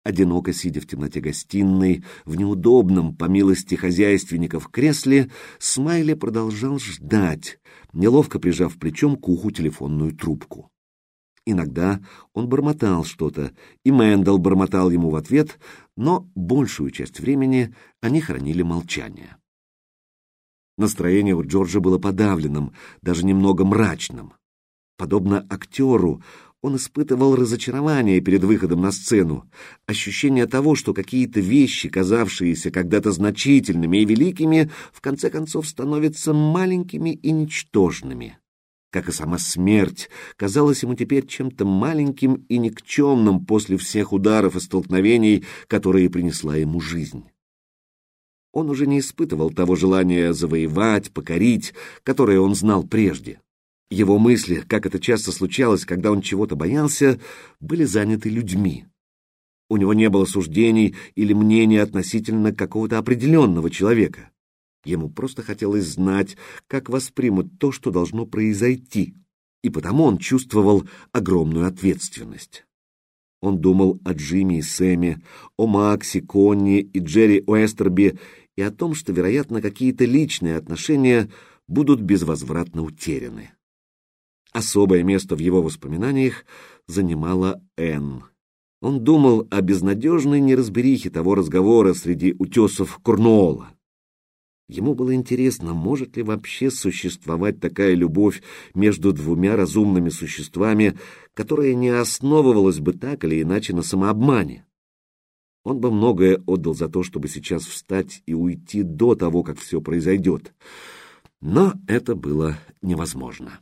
Одиноко сидя в темноте гостиной, в неудобном, по милости хозяйственников, кресле, Смайли продолжал ждать, неловко прижав плечом к уху телефонную трубку. Иногда он бормотал что-то, и Мэндл бормотал ему в ответ, но большую часть времени они хранили молчание. Настроение у Джорджа было подавленным, даже немного мрачным. Подобно актеру, он испытывал разочарование перед выходом на сцену, ощущение того, что какие-то вещи, казавшиеся когда-то значительными и великими, в конце концов становятся маленькими и ничтожными. Как и сама смерть, казалась ему теперь чем-то маленьким и никчемным после всех ударов и столкновений, которые принесла ему жизнь. Он уже не испытывал того желания завоевать, покорить, которое он знал прежде. Его мысли, как это часто случалось, когда он чего-то боялся, были заняты людьми. У него не было суждений или мнений относительно какого-то определенного человека. Ему просто хотелось знать, как воспримут то, что должно произойти, и потому он чувствовал огромную ответственность. Он думал о Джимми и Сэме, о Максе, Конни и Джерри Уэстерби и о том, что, вероятно, какие-то личные отношения будут безвозвратно утеряны. Особое место в его воспоминаниях занимала Энн. Он думал о безнадежной неразберихе того разговора среди утесов Корнуолла. Ему было интересно, может ли вообще существовать такая любовь между двумя разумными существами, которая не основывалась бы так или иначе на самообмане. Он бы многое отдал за то, чтобы сейчас встать и уйти до того, как все произойдет. Но это было невозможно.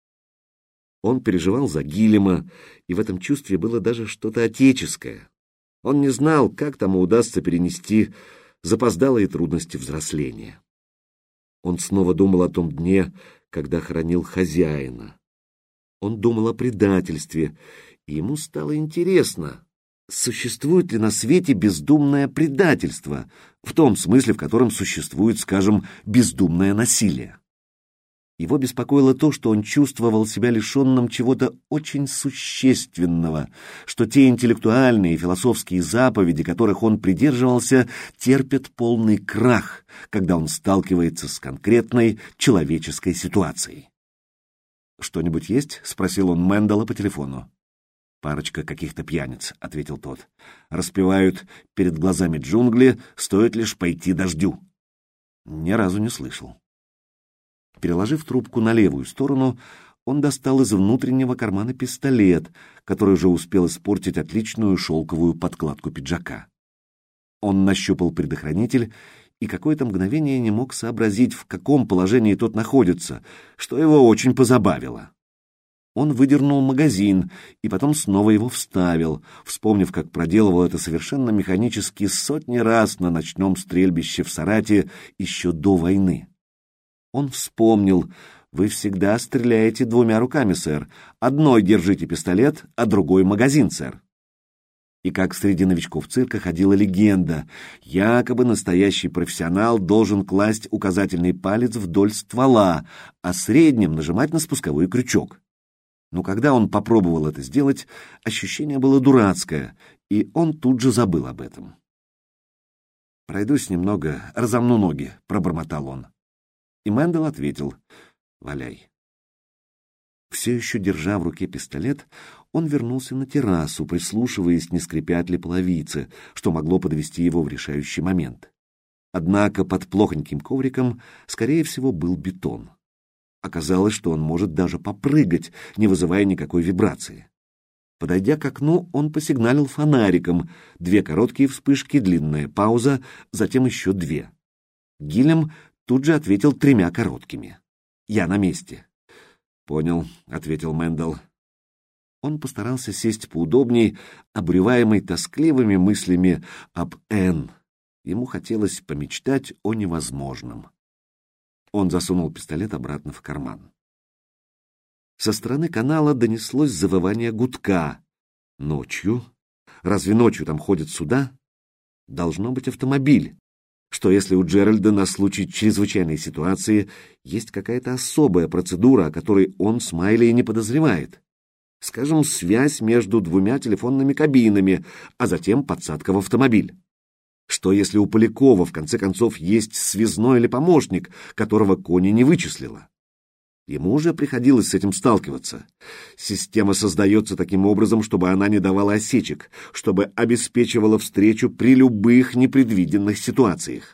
Он переживал за Гиллема, и в этом чувстве было даже что-то отеческое. Он не знал, как тому удастся перенести запоздалые трудности взросления. Он снова думал о том дне, когда хоронил хозяина. Он думал о предательстве, и ему стало интересно, существует ли на свете бездумное предательство, в том смысле, в котором существует, скажем, бездумное насилие. Его беспокоило то, что он чувствовал себя лишенным чего-то очень существенного, что те интеллектуальные и философские заповеди, которых он придерживался, терпят полный крах, когда он сталкивается с конкретной человеческой ситуацией. «Что-нибудь есть?» — спросил он Мэндала по телефону. «Парочка каких-то пьяниц», — ответил тот. «Распевают перед глазами джунгли, стоит лишь пойти дождю». Ни разу не слышал. Переложив трубку на левую сторону, он достал из внутреннего кармана пистолет, который уже успел испортить отличную шелковую подкладку пиджака. Он нащупал предохранитель и какое-то мгновение не мог сообразить, в каком положении тот находится, что его очень позабавило. Он выдернул магазин и потом снова его вставил, вспомнив, как проделывал это совершенно механически сотни раз на ночном стрельбище в Сарате еще до войны. Он вспомнил: «Вы всегда стреляете двумя руками, сэр. Одной держите пистолет, а другой магазин, сэр». И как среди новичков цирка ходила легенда, якобы настоящий профессионал должен класть указательный палец вдоль ствола, а средним нажимать на спусковой крючок. Но когда он попробовал это сделать, ощущение было дурацкое, и он тут же забыл об этом. «Пройдусь немного, разомну ноги», — пробормотал он. И Мэндл ответил: «Валяй». Все еще держа в руке пистолет, он вернулся на террасу, прислушиваясь, не скрипят ли половицы, что могло подвести его в решающий момент. Однако под плохоньким ковриком, скорее всего, был бетон. Оказалось, что он может даже попрыгать, не вызывая никакой вибрации. Подойдя к окну, он посигналил фонариком. 2 короткие вспышки, длинная пауза, затем еще 2. Гиллем тут же ответил 3 короткими. «Я на месте». «Понял», — ответил Мэндл. Он постарался сесть поудобней, обуреваемый тоскливыми мыслями об Энн. Ему хотелось помечтать о невозможном. Он засунул пистолет обратно в карман. Со стороны канала донеслось завывание гудка. Ночью? Разве ночью там ходят суда? Должно быть автомобиль. Что если у Джеральда на случай чрезвычайной ситуации есть какая-то особая процедура, о которой он, Смайли, не подозревает? Скажем, связь между двумя телефонными кабинами, а затем подсадка в автомобиль. Что если у Полякова, в конце концов, есть связной или помощник, которого Кони не вычислила? Ему уже приходилось с этим сталкиваться. Система создается таким образом, чтобы она не давала осечек, чтобы обеспечивала встречу при любых непредвиденных ситуациях.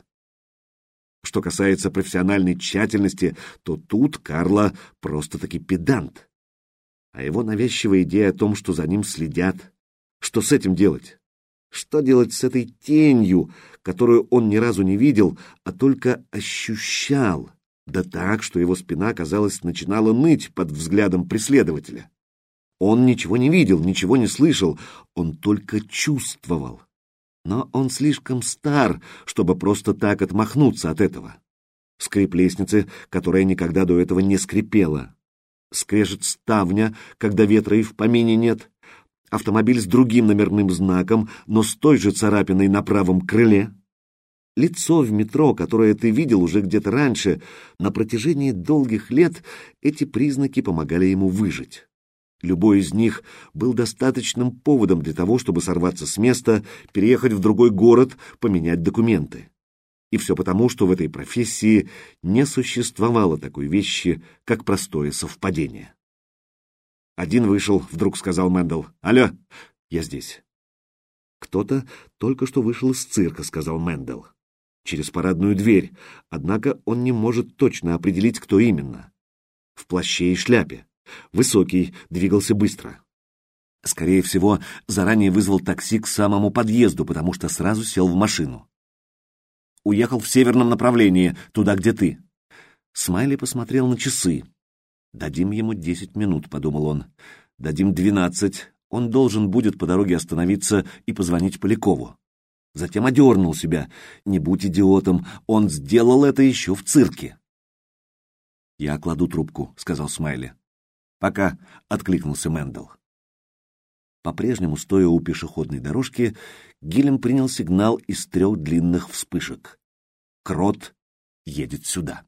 Что касается профессиональной тщательности, то тут Карло просто-таки педант. А его навязчивая идея о том, что за ним следят, что с этим делать? Что делать с этой тенью, которую он ни разу не видел, а только ощущал? Да так, что его спина, казалось, начинала ныть под взглядом преследователя. Он ничего не видел, ничего не слышал, он только чувствовал. Но он слишком стар, чтобы просто так отмахнуться от этого. Скрип лестницы, которая никогда до этого не скрипела. Скрежет ставня, когда ветра и в помине нет. Автомобиль с другим номерным знаком, но с той же царапиной на правом крыле. Лицо в метро, которое ты видел уже где-то раньше, на протяжении долгих лет эти признаки помогали ему выжить. Любой из них был достаточным поводом для того, чтобы сорваться с места, переехать в другой город, поменять документы. И все потому, что в этой профессии не существовало такой вещи, как простое совпадение. «Один вышел», — вдруг сказал Мэндл. «Алло, я здесь». «Кто-то только что вышел из цирка», — сказал Мэндл. «Через парадную дверь, однако он не может точно определить, кто именно. В плаще и шляпе. Высокий, двигался быстро. Скорее всего, заранее вызвал такси к самому подъезду, потому что сразу сел в машину. Уехал в северном направлении, туда, где ты». Смайли посмотрел на часы. «Дадим ему 10 минут», — подумал он. «Дадим 12. Он должен будет по дороге остановиться и позвонить Полякову». Затем одернул себя. Не будь идиотом, он сделал это еще в цирке. «Я кладу трубку», — сказал Смайли. «Пока», — откликнулся Мэндл. По-прежнему, стоя у пешеходной дорожки, Гиллем принял сигнал из 3 длинных вспышек. Крот едет сюда.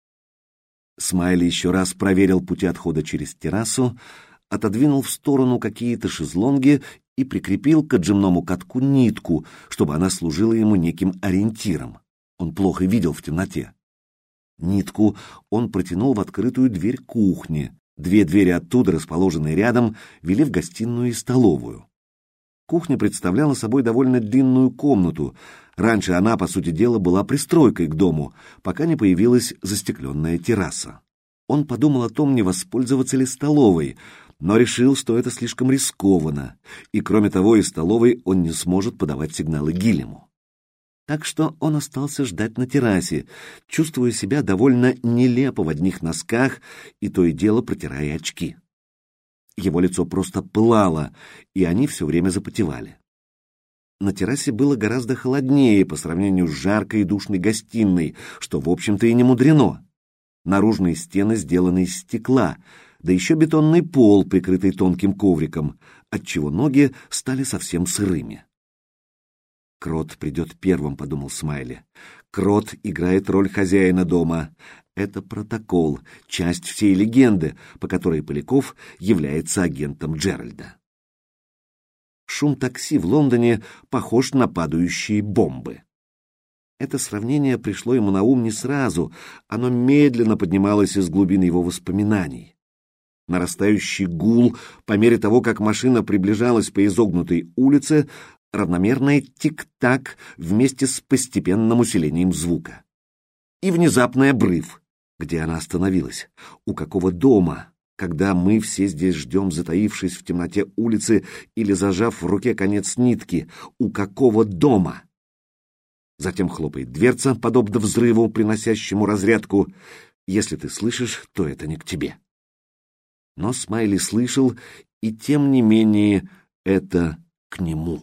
Смайли еще раз проверил пути отхода через террасу, отодвинул в сторону какие-то шезлонги и прикрепил к отжимному катку нитку, чтобы она служила ему неким ориентиром. Он плохо видел в темноте. Нитку он протянул в открытую дверь кухни. 2 двери оттуда, расположенные рядом, вели в гостиную и столовую. Кухня представляла собой довольно длинную комнату. Раньше она, по сути дела, была пристройкой к дому, пока не появилась застекленная терраса. Он подумал о том, не воспользоваться ли столовой, но решил, что это слишком рискованно, и, кроме того, из столовой он не сможет подавать сигналы Гиллему. Так что он остался ждать на террасе, чувствуя себя довольно нелепо в одних носках и то и дело протирая очки. Его лицо просто пылало, и они все время запотевали. На террасе было гораздо холоднее по сравнению с жаркой и душной гостиной, что, в общем-то, и не мудрено. Наружные стены сделаны из стекла, да еще бетонный пол, прикрытый тонким ковриком, отчего ноги стали совсем сырыми. «Крот придет первым», — подумал Смайли. «Крот играет роль хозяина дома. Это протокол, часть всей легенды, по которой Поляков является агентом Джеральда». Шум такси в Лондоне похож на падающие бомбы. Это сравнение пришло ему на ум не сразу, оно медленно поднималось из глубин его воспоминаний. Нарастающий гул, по мере того, как машина приближалась по изогнутой улице, равномерное тик-так вместе с постепенным усилением звука. И внезапный обрыв. Где она остановилась? У какого дома? Когда мы все здесь ждем, затаившись в темноте улицы или зажав в руке конец нитки, у какого дома? Затем хлопает дверца, подобно взрыву, приносящему разрядку. Если ты слышишь, то это не к тебе. Но Смайли слышал, и тем не менее это к нему.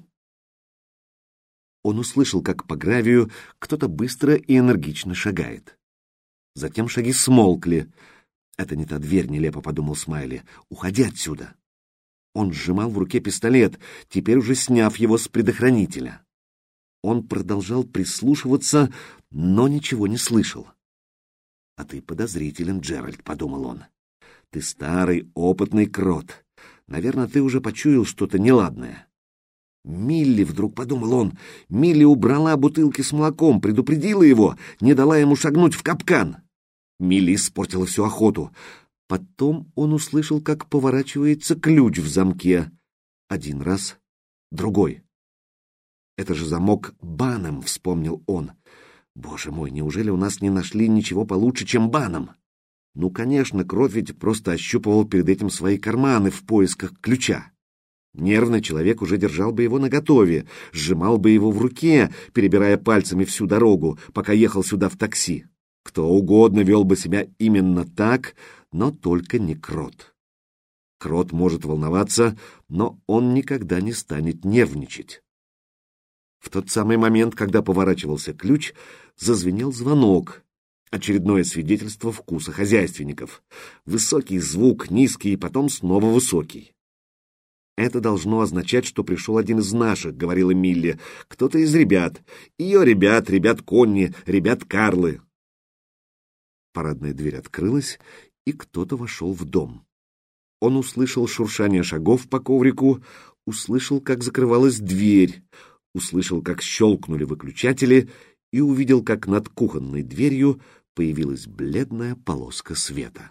Он услышал, как по гравию кто-то быстро и энергично шагает. Затем шаги смолкли. «Это не та дверь», — нелепо подумал Смайли. «Уходи отсюда». Он сжимал в руке пистолет, теперь уже сняв его с предохранителя. Он продолжал прислушиваться, но ничего не слышал. «А ты подозрителен, Джеральд», — подумал он. «Ты старый, опытный крот. Наверное, ты уже почуял что-то неладное. Милли, вдруг подумал он, Милли убрала бутылки с молоком, предупредила его, не дала ему шагнуть в капкан. Милли испортила всю охоту. Потом он услышал, как поворачивается ключ в замке. Один раз, другой. Это же замок Баном, вспомнил он. Боже мой, неужели у нас не нашли ничего получше, чем Баном? Ну, конечно, Крот ведь просто ощупывал перед этим свои карманы в поисках ключа. Нервный человек уже держал бы его наготове, сжимал бы его в руке, перебирая пальцами всю дорогу, пока ехал сюда в такси. Кто угодно вел бы себя именно так, но только не Крот. Крот может волноваться, но он никогда не станет нервничать. В тот самый момент, когда поворачивался ключ, зазвенел звонок. Очередное свидетельство вкуса хозяйственников. Высокий звук, низкий, и потом снова высокий. «Это должно означать, что пришел один из наших», — говорила Милли. «Кто-то из ребят. Ее ребят, ребят Конни, ребят Карлы». Парадная дверь открылась, и кто-то вошел в дом. Он услышал шуршание шагов по коврику, услышал, как закрывалась дверь, услышал, как щелкнули выключатели, и увидел, как над кухонной дверью появилась бледная полоска света.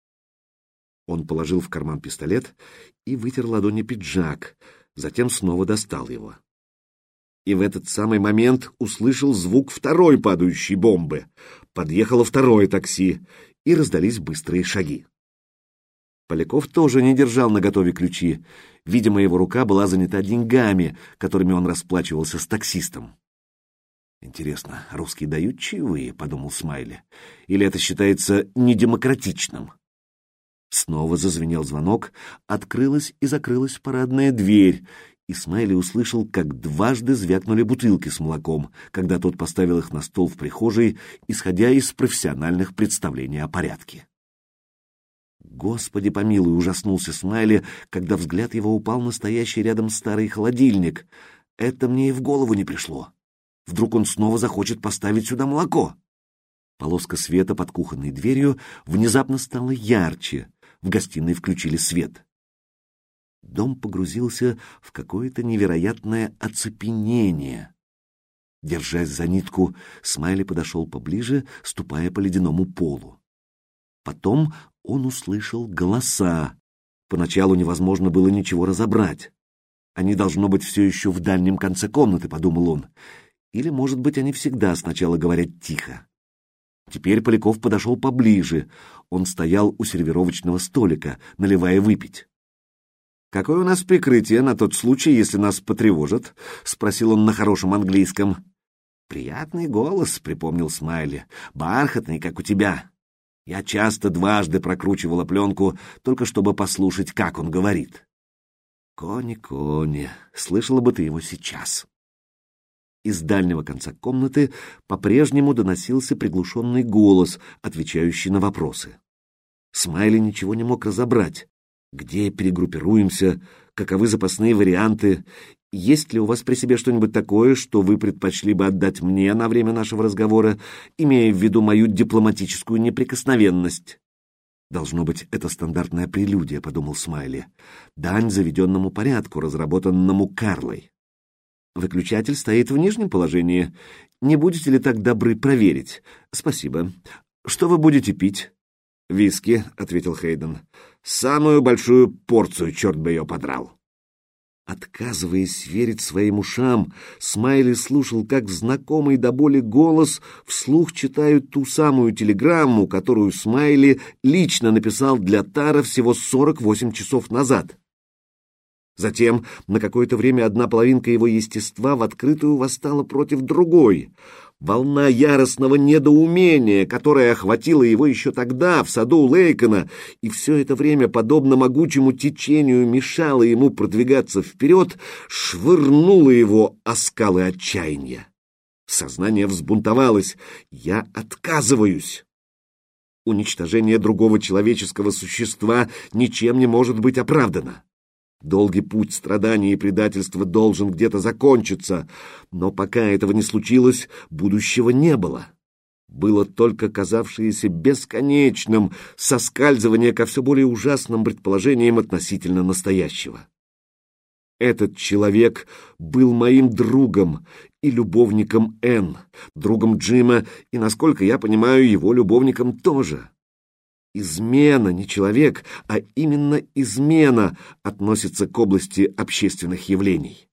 Он положил в карман пистолет и вытер ладони пиджак, затем снова достал его. И в этот самый момент услышал звук второй падающей бомбы. Подъехало второе такси, и раздались быстрые шаги. Поляков тоже не держал наготове ключи. Видимо, его рука была занята деньгами, которыми он расплачивался с таксистом. «Интересно, русские дают чаевые?» — подумал Смайли. «Или это считается недемократичным?» Снова зазвенел звонок, открылась и закрылась парадная дверь, и Смайли услышал, как дважды звякнули бутылки с молоком, когда тот поставил их на стол в прихожей, исходя из профессиональных представлений о порядке. «Господи помилуй!» — ужаснулся Смайли, когда взгляд его упал на стоящий рядом старый холодильник. «Это мне и в голову не пришло. Вдруг он снова захочет поставить сюда молоко?» Полоска света под кухонной дверью внезапно стала ярче. В гостиной включили свет. Дом погрузился в какое-то невероятное оцепенение. Держась за нитку, Смайли подошел поближе, ступая по ледяному полу. Потом он услышал голоса. Поначалу невозможно было ничего разобрать. «Они, должно быть, все еще в дальнем конце комнаты», — подумал он. Или, может быть, они всегда сначала говорят тихо. Теперь Поляков подошел поближе. Он стоял у сервировочного столика, наливая выпить. «Какое у нас прикрытие на тот случай, если нас потревожат?» — спросил он на хорошем английском. «Приятный голос», — припомнил Смайли. «Бархатный, как у тебя. Я часто дважды прокручивала пленку, только чтобы послушать, как он говорит». «Кони, слышала бы ты его сейчас». Из дальнего конца комнаты по-прежнему доносился приглушенный голос, отвечающий на вопросы. Смайли ничего не мог разобрать. Где перегруппируемся? Каковы запасные варианты? Есть ли у вас при себе что-нибудь такое, что вы предпочли бы отдать мне на время нашего разговора, имея в виду мою дипломатическую неприкосновенность? Должно быть, это стандартная прелюдия, подумал Смайли. Дань заведенному порядку, разработанному Карлой. Выключатель стоит в нижнем положении. Не будете ли так добры проверить? Спасибо. Что вы будете пить? Виски, ответил Хейден. Самую большую порцию, черт бы ее подрал. Отказываясь верить своим ушам, Смайли слушал, как знакомый до боли голос вслух читают ту самую телеграмму, которую Смайли лично написал для Тара всего 48 часов назад. Затем на какое-то время одна половинка его естества в открытую восстала против другой. Волна яростного недоумения, которая охватила его еще тогда, в саду у Лейкона, и все это время, подобно могучему течению, мешала ему продвигаться вперед, швырнула его о скалы отчаяния. Сознание взбунтовалось. «Я отказываюсь!» Уничтожение другого человеческого существа ничем не может быть оправдано. Долгий путь страданий и предательства должен где-то закончиться, но пока этого не случилось, будущего не было. было только казавшееся бесконечным соскальзывание ко все более ужасным предположениям относительно настоящего. Этот человек был моим другом и любовником Энн, другом Джима и, насколько я понимаю, его любовником тоже. Измена, не человек, а именно измена относится к области общественных явлений.